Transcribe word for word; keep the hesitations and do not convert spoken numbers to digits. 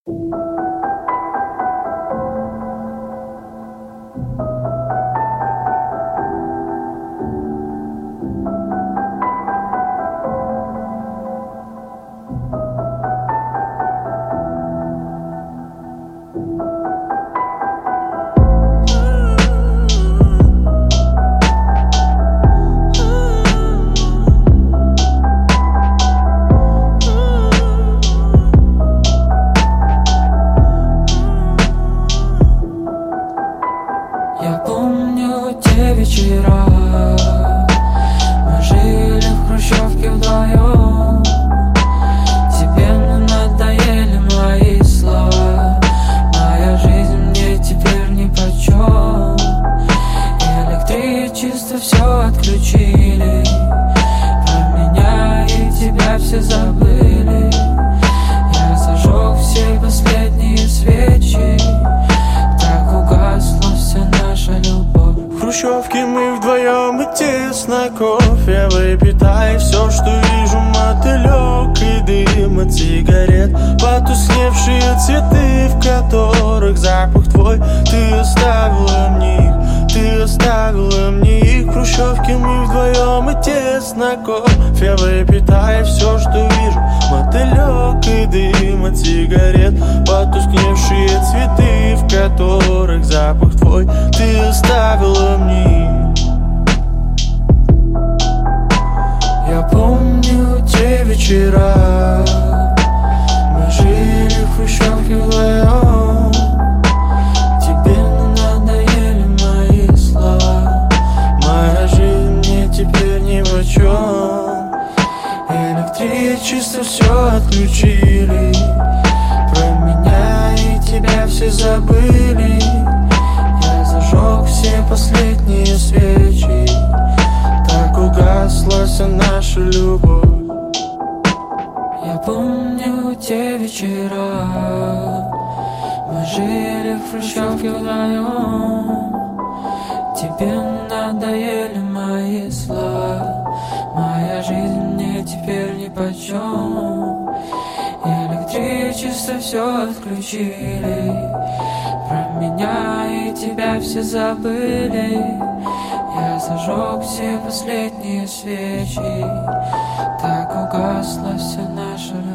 Я помню те вечера, мы жили в хрущевке вдвоем. Тебе надоели мои слова, моя жизнь мне теперь нипочем. Электричество все отключили, про меня и тебя все забыли. Я зажег все последние свечи, так угасла вся наша любовь. В хрущевке мы вдвоем и тесно, кофе выпитай. Все, что вижу, мотылек и дым от сигарет. Потускневшие цветы, в которых запах твой. Ты оставила мне их, ты оставила мне их. В хрущевке мы вдвоем и тесно, кофе выпитай. Все, что вижу, мотылек и дым от сигарет. Потускневшие цветы, в которых запах твой. Ты оставила мне их. Я помню те вечера, мы жили в хрущевке вдвоем. Тебе надоели мои слова, моя жизнь мне теперь нипочем. Электричество все отключили, про меня и тебя все забыли. Я зажег все последние свечи, так угасла вся наша любовь. Я помню те вечера, мы жили в хрущевке вдвоем. Тебе надоели мои слова, моя жизнь мне теперь нипочем. Электричество все отключили, про меня и тебя все забыли. Я зажег все последние свечи, так угасла вся наша любовь.